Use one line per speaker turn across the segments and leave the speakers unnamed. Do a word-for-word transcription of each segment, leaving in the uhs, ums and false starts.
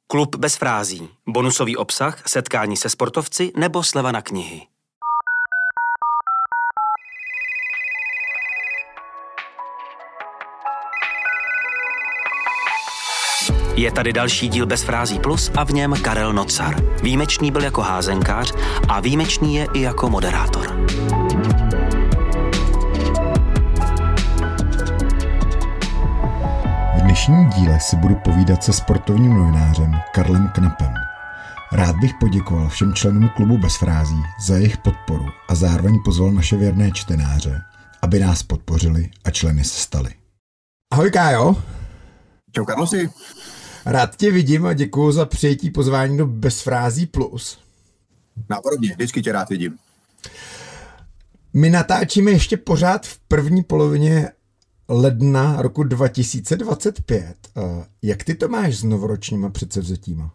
Klub bez frází, bonusový obsah, setkání se sportovci nebo sleva na knihy. Je tady další díl Bez frází plus a v něm Karel Nocar. Výjimečný byl jako házenkář a výjimečný je i jako moderátor.
V dnešním díle si budu povídat se sportovním novinářem Karlem Knapem. Rád bych poděkoval všem členům klubu Bez frází za jejich podporu a zároveň pozval naše věrné čtenáře, aby nás podpořili a členy se stali. Ahoj Kájo.
Čau Karlosi.
Rád tě vidím a děkuju za přijetí pozvání do Bez frází plus.
Nápadně, vždycky tě rád vidím.
My natáčíme ještě pořád v první polovině ledna roku dva tisíce dvacet pět. Jak ty to máš s novoročníma předsevzetíma?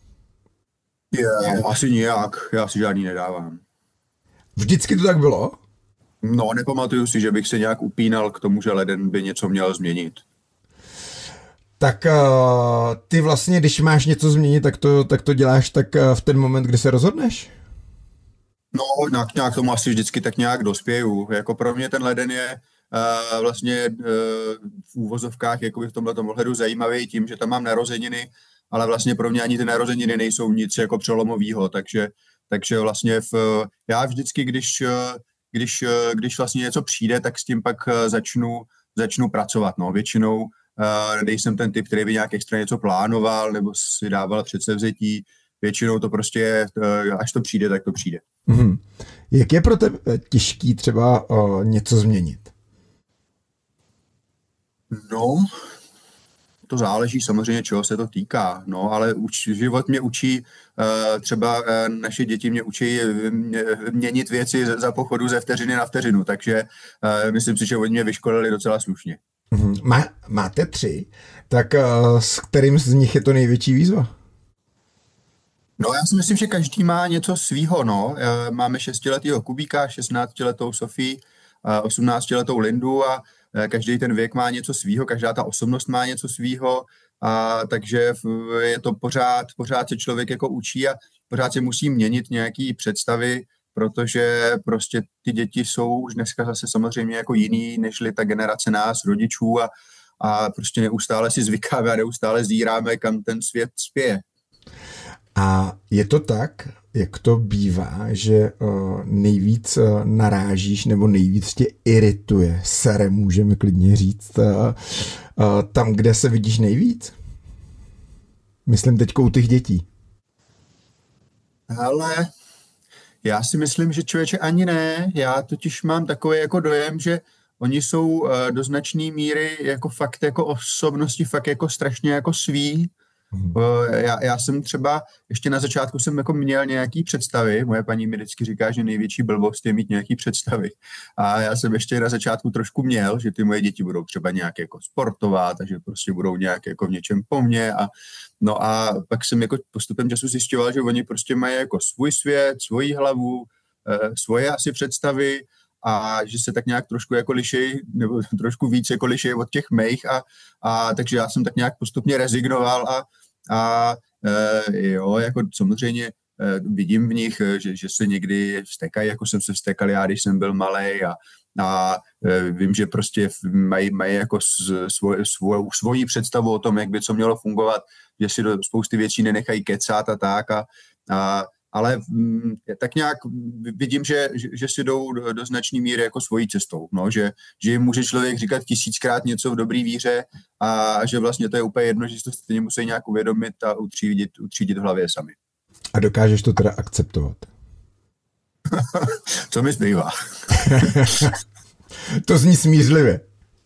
Je, asi nijak, já si žádný nedávám.
Vždycky to tak bylo?
No, nepamatuju si, že bych se nějak upínal k tomu, že leden by něco měl změnit.
Tak uh, ty vlastně, když máš něco změnit, tak to, tak to děláš tak uh, v ten moment, kdy se rozhodneš?
No, nějak, nějak tomu asi vždycky tak nějak dospěju. Jako pro mě ten leden je uh, vlastně uh, v úvozovkách jakoby v tomhletom ohledu zajímavý tím, že tam mám narozeniny, ale vlastně pro mě ani ty narozeniny nejsou nic jako přelomovýho, takže, takže vlastně v, já vždycky, když, když, když vlastně něco přijde, tak s tím pak začnu, začnu pracovat. No. Většinou uh, nejsem ten typ, který by nějak extra něco plánoval nebo si dával předsevzetí. Většinou to prostě je, uh, až to přijde, tak to přijde.
Mm-hmm. Jak je pro tebe těžký třeba uh, něco změnit?
No, to záleží samozřejmě, čeho se to týká, no, ale uč, život mě učí, uh, třeba uh, naše děti mě učí měnit věci za pochodu ze vteřiny na vteřinu, takže uh, myslím si, že oni mě vyškolili docela slušně.
Mm-hmm. Má, máte tři, tak uh, s kterým z nich je to největší výzva?
No, já si myslím, že každý má něco svýho, no. Uh, máme šestiletýho Kubíka, šestnáctiletou Sofii, uh, osmnáctiletou Lindu a každý ten věk má něco svýho, každá ta osobnost má něco svýho, a takže je to pořád, pořád se člověk jako učí a pořád se musí měnit nějaký představy, protože prostě ty děti jsou už dneska zase samozřejmě jako jiný, nežli ta generace nás, rodičů a, a prostě neustále si zvykáme a neustále zíráme, kam ten svět spěje.
A je to tak, jak to bývá, že uh, nejvíc uh, narážíš nebo nejvíc tě irituje, sere, můžeme klidně říct, uh, uh, tam, kde se vidíš nejvíc? Myslím teďko u těch dětí.
Ale já si myslím, že člověče ani ne. Já totiž mám takový jako dojem, že oni jsou uh, do značné míry jako fakt jako osobnosti, fakt jako strašně jako svý. Já, já jsem třeba, ještě na začátku jsem jako měl nějaký představy, moje paní mi vždycky říká, že největší blbost je mít nějaký představy a já jsem ještě na začátku trošku měl, že ty moje děti budou třeba nějak jako sportovat a že prostě budou nějak jako v něčem po mně a no a pak jsem jako postupem času zjišťoval, že oni prostě mají jako svůj svět, svoji hlavu, svoje asi představy a že se tak nějak trošku jako lišej, nebo trošku víc jako lišej od těch mých a, a takže já jsem tak nějak postupně rezignoval a, a e, jo, jako samozřejmě e, vidím v nich, že, že se někdy vztekají, jako jsem se vztekal já, když jsem byl malej a, a e, vím, že prostě mají, mají jako svoj, svoj, svoji představu o tom, jak by co mělo fungovat, že si do spousty věcí nenechají kecat a tak a, a ale m, tak nějak vidím, že, že, že si jdou do, do značné míry jako svojí cestou, no, že, že jim může člověk říkat tisíckrát něco v dobrý víře a že vlastně to je úplně jedno, že si to stejně musí nějak uvědomit a utřídit, utřídit v hlavě sami.
A dokážeš to teda akceptovat?
Co mi zbývá?
To zní smířlivě.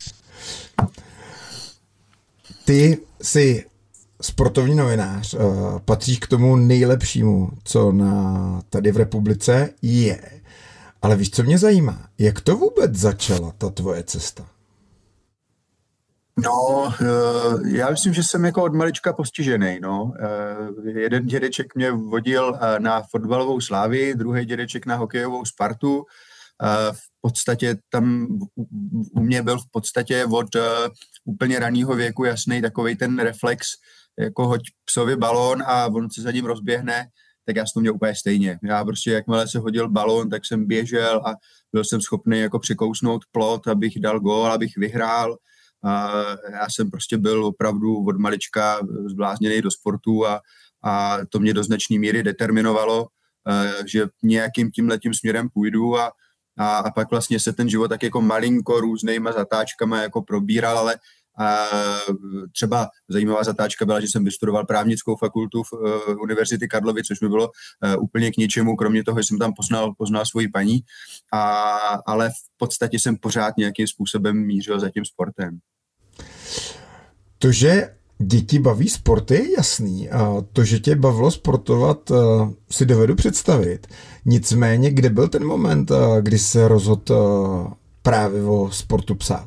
Ty jsi sportovní novinář, uh, patříš k tomu nejlepšímu, co na tady v republice je. Ale víš, co mě zajímá? Jak to vůbec začala, ta tvoje cesta?
No, uh, já myslím, že jsem jako od malička postižený, no. Uh, jeden dědeček mě vodil uh, na fotbalovou Slávii, druhý dědeček na hokejovou Spartu. Uh, v podstatě tam u mě byl v podstatě od uh, úplně raného věku jasný takovej ten reflex, jako hoď psovi balón a on se za ním rozběhne, tak já jsem to měl úplně stejně. Já prostě, jakmile se hodil balón, tak jsem běžel a byl jsem schopný jako překousnout plot, abych dal gól, abych vyhrál. A já jsem prostě byl opravdu od malička zblázněný do sportu a, a to mě do značné míry determinovalo, že nějakým tímhletím směrem půjdu a, a, a pak vlastně se ten život tak jako malinko různýma zatáčkama jako probíral, ale a třeba zajímavá zatáčka byla, že jsem vystudoval právnickou fakultu v uh, Univerzity Karlovy, což mi bylo uh, úplně k ničemu, kromě toho, že jsem tam poznal, poznal svoji paní, a, ale v podstatě jsem pořád nějakým způsobem mířil za tím sportem.
To, že děti baví sporty, je jasný. A to, že tě bavilo sportovat, si dovedu představit. Nicméně, kde byl ten moment, kdy se rozhodl právě o sportu psát?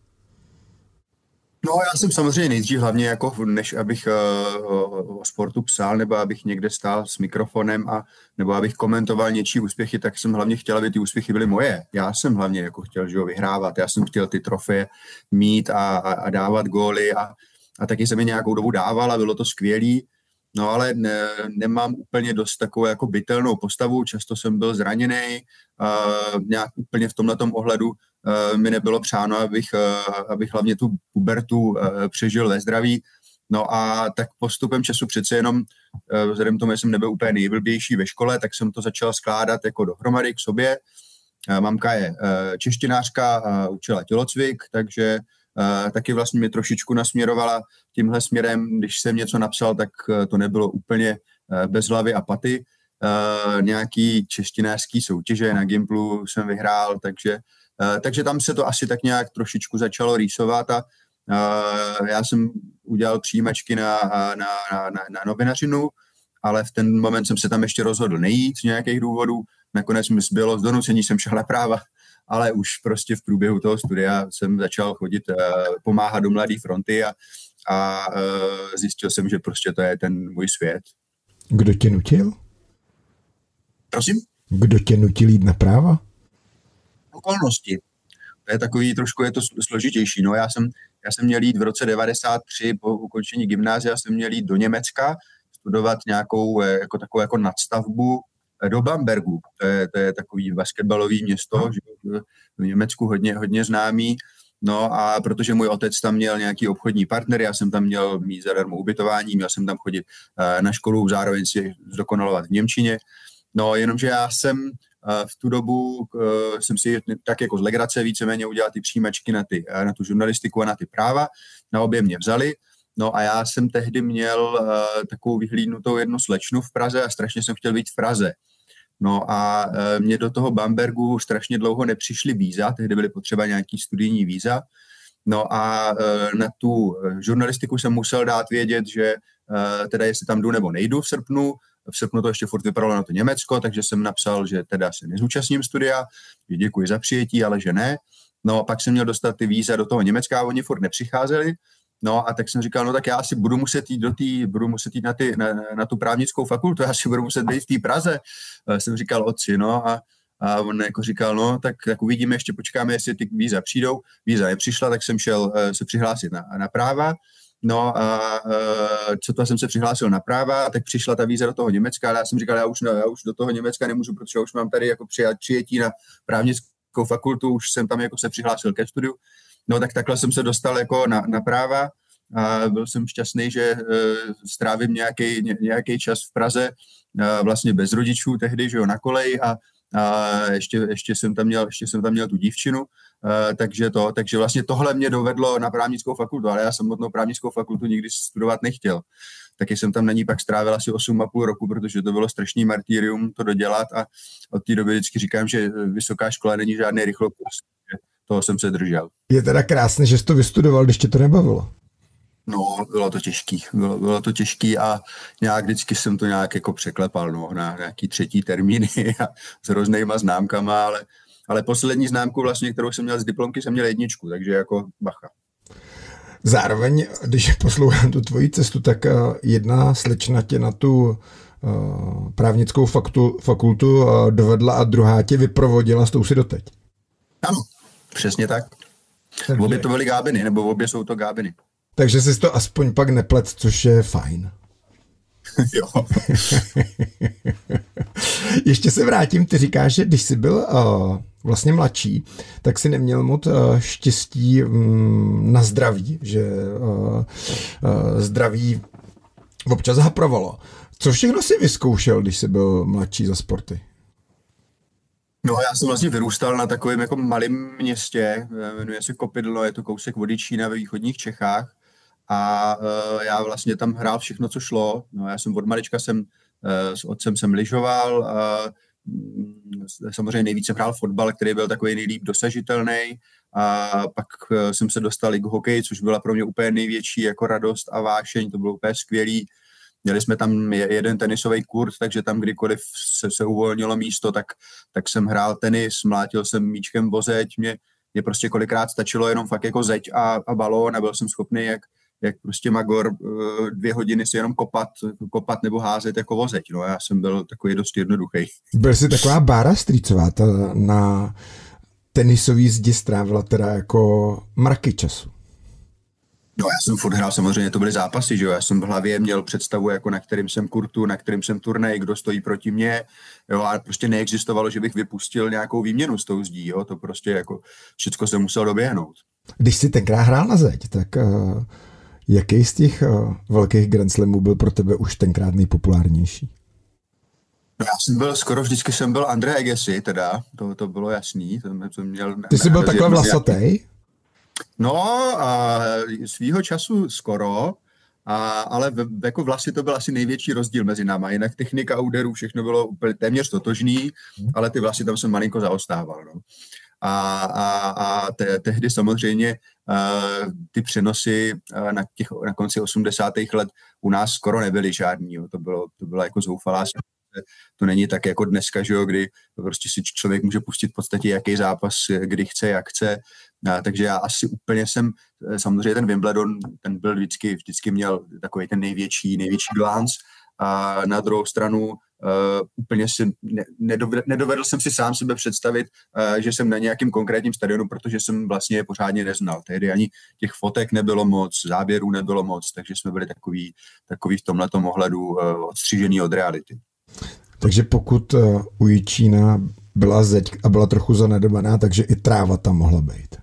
No, já jsem samozřejmě nejdřív hlavně jako, než abych uh, o sportu psal, nebo abych někde stál s mikrofonem, a nebo abych komentoval něčí úspěchy, tak jsem hlavně chtěl, aby ty úspěchy byly moje. Já jsem hlavně jako chtěl, že ho vyhrávat. Já jsem chtěl ty trofeje mít a, a, a dávat góly a, a taky jsem je nějakou dobu dával a bylo to skvělý. No ale ne, nemám úplně dost takovou jako bytelnou postavu, často jsem byl zraněný, uh, nějak úplně v tomhletom ohledu uh, mi nebylo přáno, abych, uh, abych hlavně tu pubertu uh, přežil ve zdraví. No a tak postupem času přece jenom, uh, vzhledem k tomu, že jsem nebyl úplně nejblbější ve škole, tak jsem to začal skládat jako dohromady k sobě. Uh, mamka je uh, češtinářka, uh, učila tělocvik, takže Uh, taky vlastně mě trošičku nasměrovala tímhle směrem. Když jsem něco napsal, tak uh, to nebylo úplně uh, bez hlavy a paty. Uh, nějaký češtinářský soutěže na Gimplu jsem vyhrál, takže, uh, takže tam se to asi tak nějak trošičku začalo rýsovat a uh, já jsem udělal přijímačky na, na, na, na, na novinařinu, ale v ten moment jsem se tam ještě rozhodl nejít z nějakých důvodů. Nakonec mi zbylo z donucení, jsem šel na práva, ale už prostě v průběhu toho studia jsem začal chodit, uh, pomáhat do Mladé fronty a, a uh, zjistil jsem, že prostě to je ten můj svět.
Kdo tě nutil?
Prosím?
Kdo tě nutil jít na práva?
Okolnosti. To je takový, trošku je to složitější. No, já jsem, já jsem měl jít v roce devadesát tři po ukončení gymnázia, jsem měl jít do Německa studovat nějakou jako takovou jako nadstavbu do Bambergu. To je, to je takový basketbalový město, že v Německu hodně, hodně známý. No a protože můj otec tam měl nějaký obchodní partner, já jsem tam měl mít zadarmo ubytování, měl jsem tam chodit na školu, zároveň si zdokonalovat v němčině. No jenomže já jsem v tu dobu jsem si tak jako z legrace víceméně udělal ty přijímačky na, ty, na tu žurnalistiku a na ty práva. Na obě mě vzali. No a já jsem tehdy měl uh, takovou vyhlídnutou jednu slečnu v Praze a strašně jsem chtěl být v Praze. No a uh, mě do toho Bambergu strašně dlouho nepřišly víza, tehdy byly potřeba nějaký studijní víza. No a uh, na tu žurnalistiku jsem musel dát vědět, že uh, teda jestli tam jdu nebo nejdu v srpnu. V srpnu to ještě furt vypadalo na to Německo, takže jsem napsal, že teda se nezúčastním studia, že děkuji za přijetí, ale že ne. No a pak jsem měl dostat ty víza do toho Německa a oni furt nepřicházeli. No a tak jsem říkal, no tak já asi budu muset jít do tý, budu muset jít na, ty, na, na tu právnickou fakultu, já si budu muset být v té Praze. A jsem říkal otci, no a, a on jako říkal, no tak, tak uvidíme, ještě počkáme, jestli ty víza přijdou. Víza nepřišla, tak jsem šel uh, se přihlásit na, na práva. No a uh, co to jsem se přihlásil na práva, a tak přišla ta víza do toho Německa, ale já jsem říkal, já už, já už do toho Německa nemůžu, protože už mám tady jako přijetí na právnickou fakultu, už jsem tam jako se přihlásil ke studiu. No tak takhle jsem se dostal jako na, na práva a byl jsem šťastný, že uh, strávím nějaký, ně, nějaký čas v Praze, uh, vlastně bez rodičů tehdy, že jo, na koleji a, a ještě, ještě, jsem tam měl, ještě jsem tam měl tu dívčinu, uh, takže, to, takže vlastně tohle mě dovedlo na právnickou fakultu, ale já samotnou právnickou fakultu nikdy studovat nechtěl. Taky jsem tam na ní pak strávil asi osm a půl roku, protože to bylo strašný martýrium to dodělat a od té doby vždycky říkám, že vysoká škola není žádný rychlokurs. Toho jsem se držel.
Je teda krásné, že jsi to vystudoval, když tě to nebavilo.
No, bylo to těžký. Bylo, bylo to těžký a nějak vždycky jsem to nějak jako překlepal, no, na nějaký třetí termíny a s různýma známkama, ale, ale poslední známku vlastně, kterou jsem měl z diplomky, jsem měl jedničku, takže jako bacha.
Zároveň, když poslouchám tu tvoji cestu, tak jedna slečna tě na tu uh, právnickou faktu, fakultu uh, dovedla a druhá tě vyprovodila, s tou si doteď.
Ano, přesně tak. Takže... Obě to byly gábiny, nebo obě jsou to gábiny.
Takže jsi to aspoň pak neplet, což je fajn.
Jo.
Ještě se vrátím, ty říkáš, že když jsi byl uh, vlastně mladší, tak si neměl moc uh, štěstí um, na zdraví, že uh, uh, zdraví občas haprovalo. Co všechno jsi vyzkoušel, když jsi byl mladší za sporty?
No, já jsem vlastně vyrůstal na takovém jako malém městě, jmenuje se Kopidlo, je to kousek od Jičína ve východních Čechách a uh, já vlastně tam hrál všechno, co šlo. No, já jsem od malička jsem uh, s otcem jsem lyžoval, uh, samozřejmě nejvíc jsem hrál fotbal, který byl takový nejlíp dosažitelný, a pak uh, jsem se dostal i k hokeji, což byla pro mě úplně největší jako radost a vášeň, to bylo úplně skvělý. Měli jsme tam jeden tenisový kurz, takže tam kdykoliv se, se uvolnilo místo, tak, tak jsem hrál tenis, mlátil jsem míčkem vozeď, mě, mě prostě kolikrát stačilo jenom fakt jako zeď a, a balón a byl jsem schopný jak, jak prostě magor dvě hodiny si jenom kopat, kopat nebo házet jako vozeď. No, já jsem byl takový dost jednoduchý.
Byl jsi taková Bára Strýcová, ta na tenisový zdi strávila teda jako mraky času.
No, já jsem furt hrál, samozřejmě to byly zápasy, že jo, já jsem v hlavě měl představu, jako na kterým jsem kurtu, na kterým jsem turnej, kdo stojí proti mně, jo, a prostě neexistovalo, že bych vypustil nějakou výměnu s tou zdí, jo, to prostě jako všecko jsem musel doběhnout.
Když jsi tenkrát hrál na zeď, tak uh, jaký z těch uh, velkých Grand Slamů byl pro tebe už tenkrát nejpopulárnější?
No, já jsem byl, skoro vždycky jsem byl Andre Agassi, teda, to, to bylo jasný. To, to měl,
Ty jsi byl takhle vlasatej?
No, a svýho času skoro, a, ale v, jako vlasy to byl asi největší rozdíl mezi náma. Jinak technika úderů, všechno bylo úplně téměř totožný, ale ty vlasy tam jsem malinko zaostával. No. A, a, a te, tehdy samozřejmě uh, ty přenosy uh, na, těch, na konci osmdesátých let u nás skoro nebyly žádný. Jo. To bylo, to byla jako zoufalá. To není tak jako dneska, že jo, kdy prostě si člověk může pustit v podstatě jaký zápas, kdy chce, jak chce. A, takže já asi úplně jsem, samozřejmě ten Wimbledon, ten byl vždycky, vždycky měl takový ten největší, největší glánc. A na druhou stranu uh, úplně si ne, nedovedl, nedovedl jsem si sám sebe představit, uh, že jsem na nějakém konkrétním stadionu, protože jsem vlastně je pořádně neznal. Tehdy ani těch fotek nebylo moc, záběrů nebylo moc, takže jsme byli takový, takový v tomhletom ohledu uh, odstřížený od reality.
Takže pokud uh, u Jičína byla zeď a byla trochu zanedbaná, takže i tráva tam mohla být.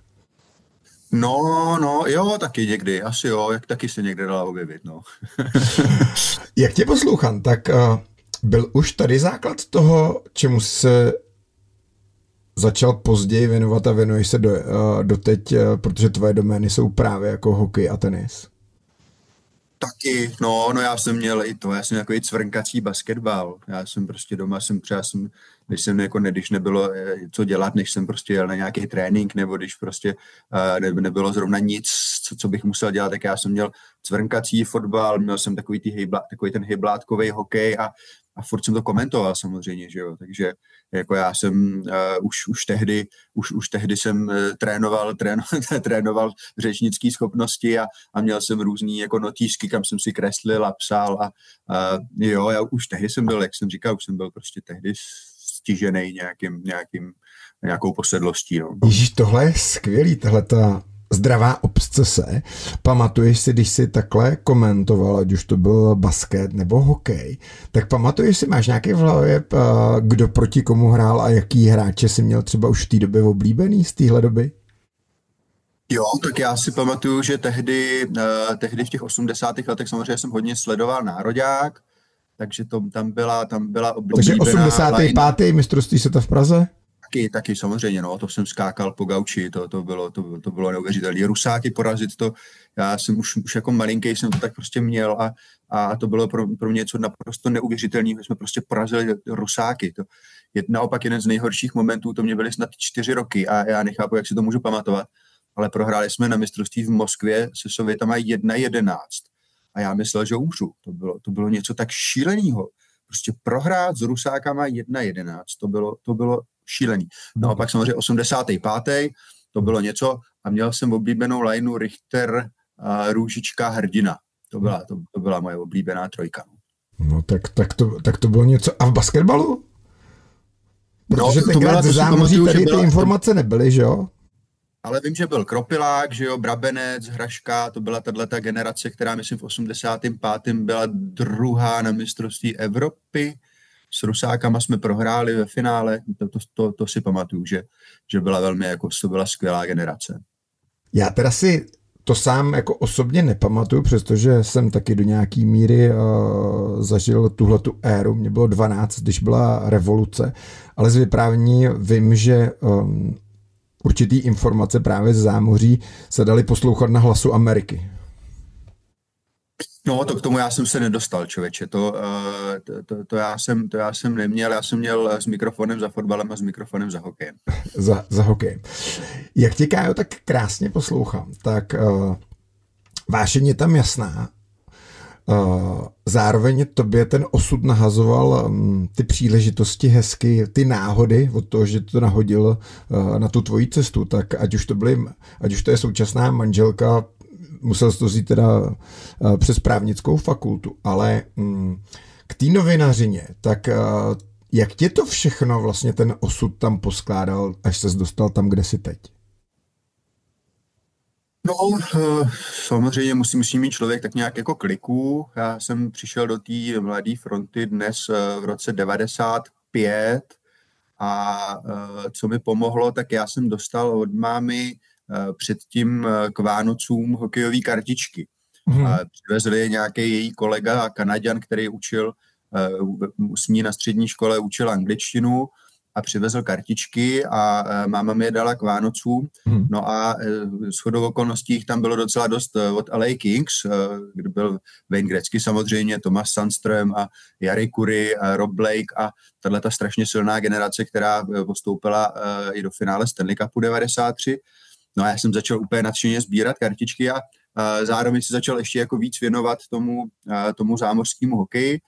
No, no, jo, taky někdy, asi jo, jak taky se někde dala objevit, no.
Jak tě poslouchám, tak uh, byl už tady základ toho, čemu se začal později věnovat a věnuješ se do, uh, doteď, uh, protože tvoje domény jsou právě jako hokej a tenis.
Taky, no, no já jsem měl i to, já jsem takový cvrnkací basketbal, já jsem prostě doma, jsem třeba, jsem, když jsem jako, ne, když nebylo co dělat, než jsem prostě jel na nějaký trénink, nebo když prostě uh, ne, nebylo zrovna nic, co, co bych musel dělat, tak já jsem měl cvrnkací fotbal, měl jsem takový, ty hejblá, takový ten hejblátkový hokej a, a furt jsem to komentoval samozřejmě, že jo, takže jako já jsem uh, už, už tehdy, už, už tehdy jsem uh, trénoval, trénoval, trénoval řečnické schopnosti a, a měl jsem různý jako notísky, kam jsem si kreslil a psal a uh, jo, já už tehdy jsem byl, jak jsem říkal, už jsem byl prostě tehdy stižený nějakým, nějakým, nějakou posedlostí. No.
Ježíš, tohle je skvělý, tahleta zdravá obsese. Pamatuješ si, když jsi takhle komentoval, ať už to byl basket nebo hokej, tak pamatuješ si, máš nějaký v hlavě, kdo proti komu hrál a jaký hráče si měl třeba už v té době oblíbený z téhle doby?
Jo, tak já si pamatuju, že tehdy, uh, tehdy v těch osmdesátých letech samozřejmě jsem hodně sledoval nároďák, takže to, tam byla, tam byla oblíbená.
Takže osmdesátý pátý mistrovství světa v Praze?
Taky, taky samozřejmě, no, to jsem skákal po gauči, to, to bylo, to, to bylo neuvěřitelné. Rusáky porazit to, já jsem už, už jako malinký jsem to tak prostě měl a, a to bylo pro, pro mě něco naprosto neuvěřitelného, jsme prostě porazili Rusáky. To je naopak jeden z nejhorších momentů, to mě byly snad čtyři roky a já nechápu, jak si to můžu pamatovat, ale prohráli jsme na mistrovství v Moskvě se Sovětama jedna jedenáct a já myslel, že umřu. To bylo, to bylo něco tak šíleného. Prostě prohrát s Rusákama jedna jedenáct, to bylo, to bylo šílený. No a pak samozřejmě osmdesátý pátý to bylo něco a měl jsem oblíbenou lineu Richter, a Růžička, Hrdina. To byla, to, to byla moje oblíbená trojka.
No tak, tak, to, tak to bylo něco. A v basketbalu? Protože
no,
tenkrát ze zámoří tady ty byla, informace nebyly, že jo?
Ale vím, že byl Kropilák, že jo, Brabenec, Hraška, to byla tato generace, která myslím v osmdesátém pátém byla druhá na mistrovství Evropy. S Rusákama jsme prohráli ve finále, to, to, to, to si pamatuju, že, že byla velmi, jako to byla skvělá generace.
Já teda si to sám jako osobně nepamatuju, přestože jsem taky do nějaký míry uh, zažil tuhletu éru. Mně bylo dvanáct, když byla revoluce, ale z vyprávění vím, že um, určitý informace právě z zámoří se daly poslouchat na Hlasu Ameriky.
No, to k tomu já jsem se nedostal, člověče. To, to, to, to, já jsem, to já jsem neměl. Já jsem měl s mikrofonem za fotbalem a s mikrofonem za hokejem.
za, za hokejem. Jak tě, Kájo, tak krásně poslouchám, tak uh, vášeň je tam jasná. Uh, zároveň tobě ten osud nahazoval um, ty příležitosti hezky, ty náhody od toho, že to nahodil uh, na tu tvoji cestu, tak ať už to byly, ať už to je současná manželka, musel jsi to vzít teda uh, přes právnickou fakultu, ale um, k té novinařině, tak uh, jak tě to všechno vlastně ten osud tam poskládal, až ses dostal tam, kde jsi teď?
No, samozřejmě musí, musí mít člověk tak nějak jako kliku. Já jsem přišel do té Mladé fronty dnes v roce devadesát pět a co mi pomohlo, tak já jsem dostal od mámy předtím k Vánocům hokejové kartičky. Hmm. Přivezli nějaký její kolega Kanaďan, který učil s ní na střední škole, učil angličtinu a přivezl kartičky a máma mi je dala k Vánocům. Hmm. No a shodou okolností jich tam bylo docela dost od L A Kings, kde byl Wayne Gretzky samozřejmě, Thomas Sandström a Jari Kurri a Rob Blake a tato strašně silná generace, která postoupila i do finále Stanley Cupu devadesát tři. No a já jsem začal úplně nadšeně sbírat kartičky a zároveň se začal ještě jako víc věnovat tomu, tomu zámořskému hokeji.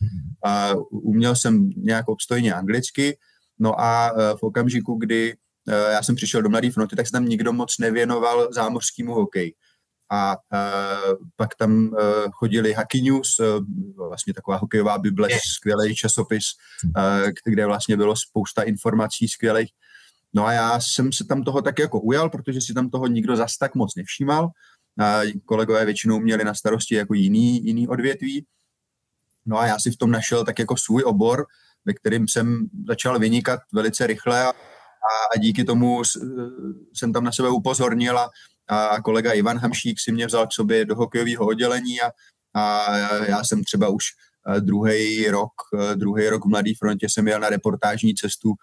Uměl jsem nějak obstojně anglicky. No a v okamžiku, kdy já jsem přišel do Mladé fronty, tak se tam nikdo moc nevěnoval zámořskému hokeji. A pak tam chodili Hockey News, vlastně taková hokejová bible, skvělý časopis, kde vlastně bylo spousta informací skvělých. No a já jsem se tam toho tak jako ujal, protože si tam toho nikdo zas tak moc nevšímal. Kolegové většinou měli na starosti jako jiný, jiný odvětví. No a já si v tom našel tak jako svůj obor, ve kterým jsem začal vynikat velice rychle a, a díky tomu jsem tam na sebe upozornil a, a kolega Ivan Hamšík si mě vzal k sobě do hokejového oddělení a, a já jsem třeba už druhý rok, druhý rok v Mladé frontě jsem jel na reportážní cestu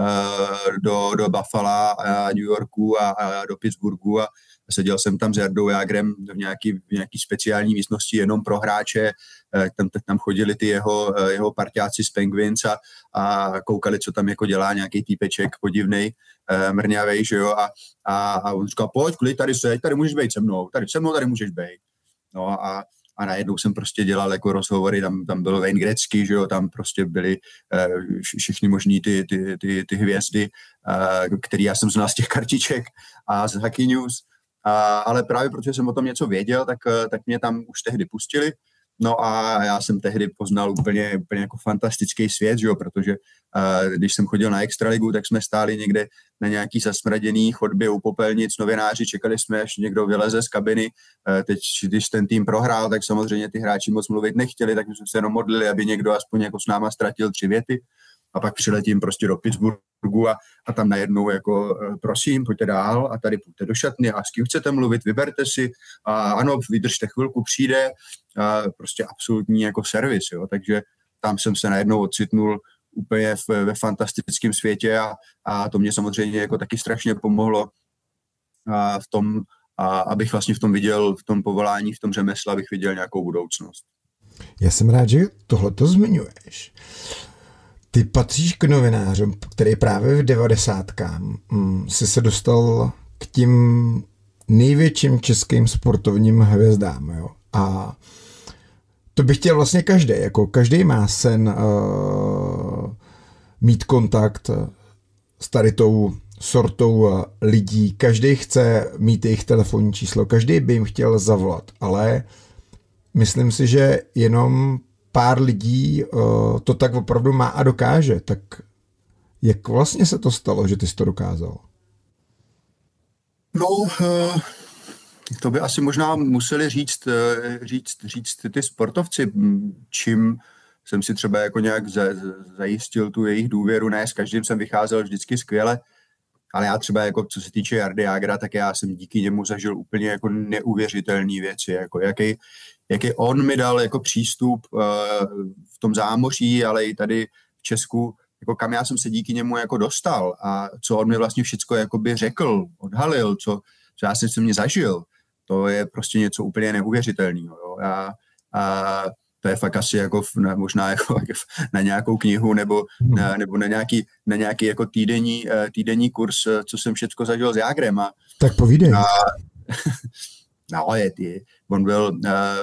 do, do Buffala a New Yorku a, a do Pittsburghu a seděl jsem tam s Jardou Jágrem v nějaký, v nějaký speciální místnosti jenom pro hráče, tam, tam chodili ty jeho, jeho parťáci z Penguins a, a koukali, co tam jako dělá nějaký týpeček podivnej, mrňavej, že jo, a, a, a on říkal, pojď, klid, tady seď, tady můžeš být se mnou, tady se mnou tady můžeš být. No a A najednou jsem prostě dělal jako rozhovory, tam, tam byl Wayne Gretzky, že jo, tam prostě byly uh, všichni možný ty, ty, ty, ty hvězdy, uh, který já jsem znal z těch kartiček a z Hockey News. Uh, ale právě protože jsem o tom něco věděl, tak, uh, tak mě tam už tehdy pustili. No a já jsem tehdy poznal úplně, úplně jako fantastický svět, že jo, protože uh, když jsem chodil na extraligu, tak jsme stáli někde na nějaký zasmraděný chodbě u popelnic, novináři, čekali jsme, až někdo vyleze z kabiny. Uh, teď, když ten tým prohrál, tak samozřejmě ty hráči moc mluvit nechtěli, tak jsme se jenom modlili, aby někdo aspoň jako s náma ztratil tři věty. A pak přiletím prostě do Pittsburghu a, a tam najednou jako prosím, pojďte dál a tady půjďte do šatny a s kým chcete mluvit, vyberte si a ano, vydržte chvilku, přijde a prostě absolutní jako servis, jo, takže tam jsem se najednou ocitnul úplně v, ve fantastickém světě a, a to mě samozřejmě jako taky strašně pomohlo a v tom, a abych vlastně v tom viděl, v tom povolání, v tom řemeslu, abych viděl nějakou budoucnost.
Já jsem rád, že tohle to zmiňuješ. Ty patříš k novinářům, který právě v devadesátkách mm, si se dostal k tím největším českým sportovním hvězdám, jo. A to by chtěl vlastně každý, jako každý má sen uh, mít kontakt s tady tou sortou lidí, každý chce mít jejich telefonní číslo, každý by jim chtěl zavolat, ale myslím si, že jenom pár lidí uh, to tak opravdu má a dokáže. Tak jak vlastně se to stalo, že ty jsi to dokázal?
No, uh, to by asi možná museli říct, říct, říct ty sportovci, čím jsem si třeba jako nějak za, zajistil tu jejich důvěru. Ne, s každým jsem vycházel vždycky skvěle, ale já třeba jako co se týče Jardy Jágra, tak já jsem díky němu zažil úplně jako neuvěřitelné věci, jako jaký, jaký on mi dal jako přístup uh, v tom zámoří, ale i tady v Česku, jako kam já jsem se díky němu jako dostal a co on mi vlastně všecko jakoby řekl, odhalil, co, co já jsem se mě zažil, to je prostě něco úplně neuvěřitelného. Jo. A, a to je fakt asi jako na, možná jako na nějakou knihu nebo na, nebo na nějaký, na nějaký jako týdenní, týdenní kurz, co jsem všecko zažil s Jágrem. A,
tak povídej. A,
no, je, ty, on byl,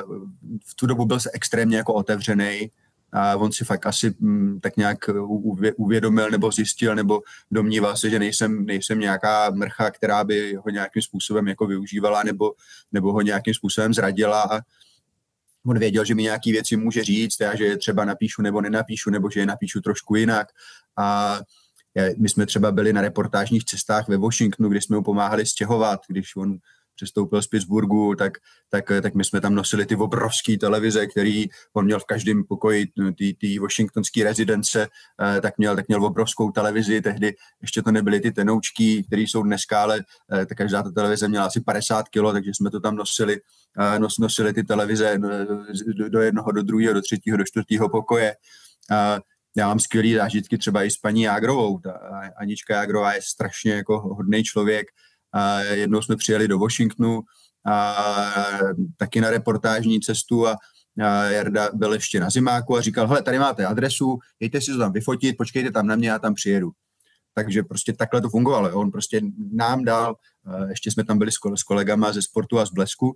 v tu dobu byl se extrémně jako otevřený. A on si fakt asi m, tak nějak uvědomil nebo zjistil nebo domníval se, že nejsem, nejsem nějaká mrcha, která by ho nějakým způsobem jako využívala nebo, nebo ho nějakým způsobem zradila a on věděl, že mi nějaký věci může říct, já, že je třeba napíšu nebo nenapíšu, nebo že je napíšu trošku jinak. A my jsme třeba byli na reportážních cestách ve Washingtonu, kdy jsme mu pomáhali stěhovat, když on přestoupil z Pittsburghu, tak, tak, tak my jsme tam nosili ty obrovský televize, který on měl v každém pokoji ty washingtonské rezidence, tak měl, tak měl obrovskou televizi, tehdy ještě to nebyly ty tenoučky, které jsou dneska, ale tak každá ta televize měla asi padesát kilo, takže jsme to tam nosili, nos, nosili ty televize do, do jednoho, do druhého, do třetího, do čtvrtého pokoje. Já mám skvělý zážitky třeba i s paní Jágrovou. Ta Anička Jágrová je strašně jako hodný člověk. A jednou jsme přijeli do Washingtonu a taky na reportážní cestu a, a Jarda byl ještě na zimáku a říkal, hele, tady máte adresu, jděte si to tam vyfotit, počkejte tam na mě, já tam přijedu. Takže prostě takhle to fungovalo. On prostě nám dal, ještě jsme tam byli s kolegama ze Sportu a z Blesku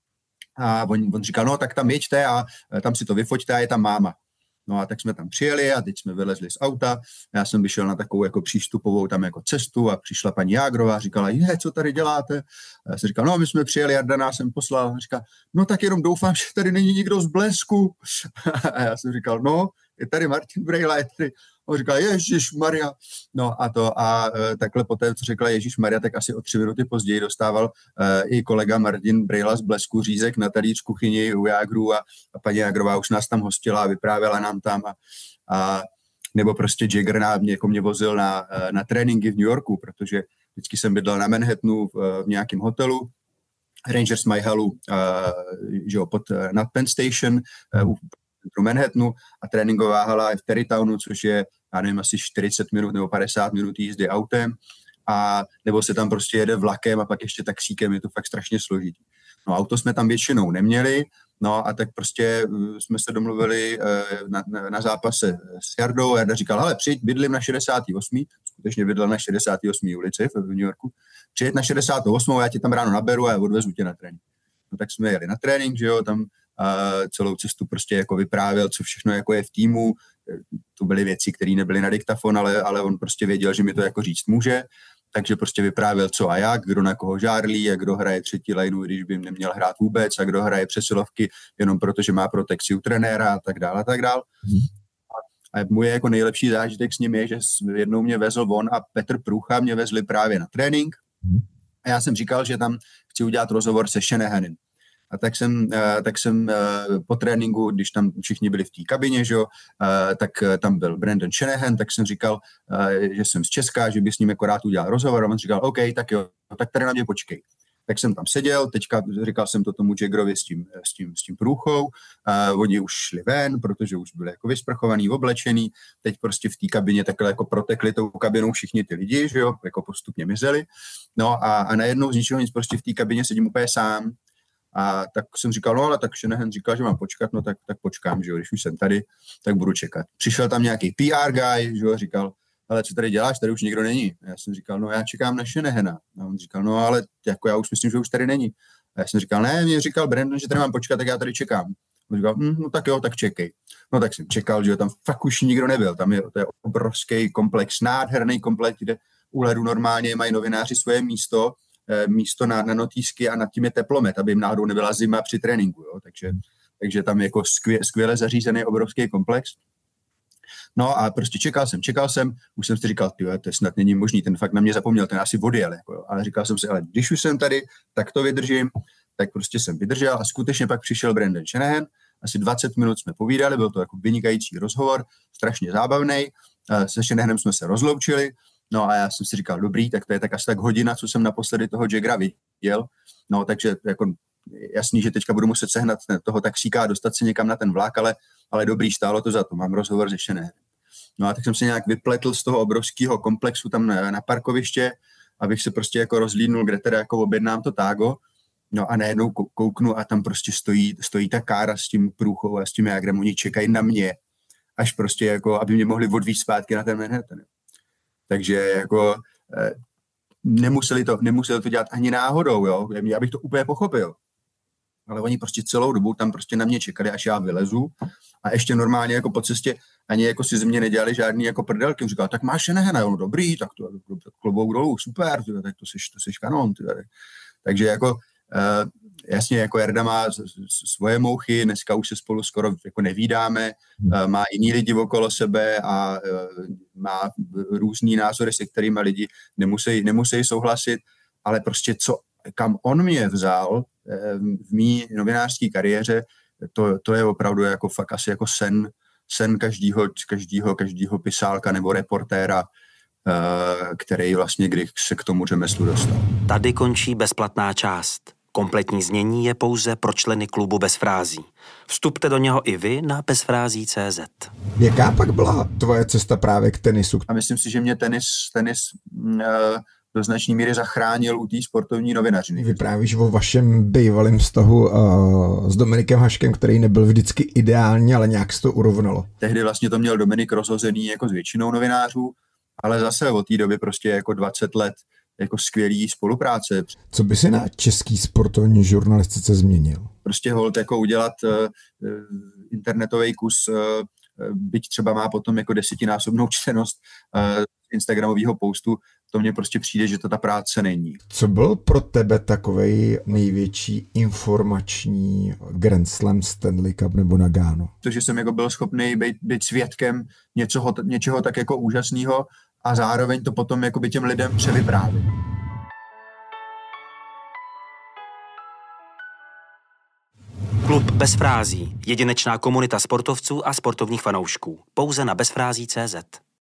a on, on říkal, no tak tam jeďte a tam si to vyfoťte a je tam máma. No a tak jsme tam přijeli a teď jsme vylezli z auta. Já jsem vyšel na takovou jako přístupovou tam jako cestu a přišla paní Jágrová a říkala, je, co tady děláte? A já jsem říkal, no my jsme přijeli, Jarda nás jsem poslal. A říká, no tak jenom doufám, že tady není nikdo z Blesku. A já jsem říkal, no, je tady Martin Brejla, je tady. On říkal, Ježišmarja. No a to a e, takhle poté, co řekla Ježišmarja, tak asi o tři minuty později dostával e, i kolega Martin Brejla z Blesku řízek na talíř kuchyni u Jágru a, a paní Jágrová už nás tam hostila a vyprávěla nám tam a, a nebo prostě Jagger na mě, jako mě vozil na, na tréninky v New Yorku, protože vždycky jsem bydlel na Manhattanu v, v nějakém hotelu, Rangers mají halu uh, že jo, pod, nad Penn Station uh, pro Manhattanu a tréninková hala je v Terrytownu, což je, já nevím, asi čtyřicet minut nebo padesát minut jízdy autem a nebo se tam prostě jede vlakem a pak ještě taxíkem, je to fakt strašně složitý. No auto jsme tam většinou neměli, no a tak prostě jsme se domluvili na, na, na zápase s Jardou a Jarda říkal, hele, přijď, bydlím na šedesáté osmé skutečně bydlel na šedesáté osmé ulici v New Yorku, přijeď na šedesátou osmou já tě tam ráno naberu a odvezu tě na trénink. No tak jsme jeli na trénink, že jo, tam a celou cestu prostě jako vyprávěl, co všechno jako je v týmu. To byly věci, které nebyly na diktafon, ale, ale on prostě věděl, že mi to jako říct může, takže prostě vyprávěl co a jak, kdo na koho žárlí, a kdo hraje třetí lineu, když by neměl hrát vůbec, a kdo hraje přesilovky jenom proto, že má protekci u trenéra a tak dále a tak dále. A můj jako nejlepší zážitek s ním je, že jednou mě vezl on a Petr Průcha mě vezli právě na trénink a já jsem říkal, že tam chci udělat rozhovor se Shanahanem. A tak jsem, tak jsem po tréninku, když tam všichni byli v té kabině, že jo, tak tam byl Brandon Shanahan, tak jsem říkal, že jsem z Česka, že by s ním jako rád udělal rozhovor a on říkal, OK, tak jo, tak tady na mě počkej. Tak jsem tam seděl, teďka říkal jsem to tomu Jaggerovi s tím, s tím, s tím Průchou, oni už šli ven, protože už byli jako vysprchovaný, oblečený, teď prostě v té kabině takhle jako protekli tou kabinou všichni ty lidi, že jo, jako postupně mizeli, no a, a najednou z ničeho nic prostě v té kabině sedím úplně sám. A tak jsem říkal, no ale tak Shanahan říkal, že mám počkat, no tak, tak počkám, že jo, když už jsem tady, tak budu čekat. Přišel tam nějaký P R guy, že jo, říkal, ale co tady děláš, tady už nikdo není. A já jsem říkal, no já čekám na Shanahana. A on říkal, no ale jako já už myslím, že už tady není. A já jsem říkal, ne, mě říkal Brandon, že tady mám počkat, tak já tady čekám. On říkal, hm, no tak jo, tak čekej. No tak jsem čekal, že jo, tam fakt už nikdo nebyl. Tam je, to je obrovský komplex, nádherný komplex, kde u ledu normálně mají novináři svoje místo, místo na, na notýsky a nad tím je teplomet, aby jim náhodou nebyla zima při tréninku. Jo? Takže, takže tam je jako skvě, skvěle zařízený obrovský komplex. No a prostě čekal jsem, čekal jsem, už jsem si říkal, tyhle, to snad není možný, ten fakt na mě zapomněl, ten asi odjel, jako, ale říkal jsem si, ale když už jsem tady, tak to vydržím, tak prostě jsem vydržel a skutečně pak přišel Brendan Shanahan, asi dvacet minut jsme povídali, byl to jako vynikající rozhovor, strašně zábavný, se Shanahanem jsme se rozloučili, no a já jsem si říkal, dobrý, tak to je tak asi tak hodina, co jsem naposledy toho Jaggera viděl, no takže jako jasný, že teďka budu muset sehnat toho taxíka a dostat se někam na ten vlak, ale, ale dobrý, stálo to za to, mám rozhovor se Shanahanem. No a tak jsem se nějak vypletl z toho obrovského komplexu tam na, na parkoviště, abych se prostě jako rozlídnul, kde teda jako objednám to tágo. No a najednou kouknu a tam prostě stojí, stojí ta kára s tím průchou a s tím Jaggerem, oni čekají na mě, až prostě jako, aby mě mohli odvízt zpátky na ten Manhattan. Takže jako eh, nemuseli, to, nemuseli to dělat ani náhodou, jo, já bych to úplně pochopil. Ale oni prostě celou dobu tam prostě na mě čekali, až já vylezu a ještě normálně jako po cestě ani jako si ze mě nedělali žádný jako prdelky. Říkal, tak máš Shanahana, on dobrý, tak to klobouk dolů, super, tyhle, tak to seš, to seš kanon. Tyhle. Takže jako uh, jasně, jako Jarda má svoje mouchy, dneska už se spolu skoro jako nevídáme, uh, má jiný lidi okolo sebe a uh, má různý názory, se kterými lidi nemusí, nemusí souhlasit, ale prostě co, kam on mě vzal v mý novinářské kariéře, to, to je opravdu jako fakt asi jako sen, sen každýho, každýho, každýho pisálka nebo reportéra, který vlastně kdy se k tomu řemeslu dostal.
Tady končí bezplatná část. Kompletní znění je pouze pro členy klubu Bez frází. Vstupte do něho i vy na bezfrází tečka cé zet.
Jaká pak byla tvoje cesta právě k tenisu?
A myslím si, že mě tenis, tenis uh, do značné míry zachránil u té sportovní novinařiny.
Vyprávíš o vašem bývalém vztahu uh, s Dominikem Haškem, který nebyl vždycky ideální, ale nějak se to urovnalo.
Tehdy vlastně to měl Dominik rozhozený jako s většinou novinářů, ale zase od té doby prostě jako dvacet let jako skvělý spolupráce.
Co by si na český sportovní žurnalistice změnil?
Prostě holt jako udělat uh, internetový kus, uh, byť třeba má potom jako desetinásobnou čtenost uh, instagramového postu, to mně prostě přijde, že to ta práce není.
Co byl pro tebe takovej největší informační Grand Slam, Stanley Cup nebo Nagano?
To, že jsem jako byl schopný být, být svědkem něčeho, něčeho tak jako úžasného a zároveň to potom jako by těm lidem převyprávět.
Klub Bez frází. Jedinečná komunita sportovců a sportovních fanoušků. Pouze na bezfrází tečka cé zet.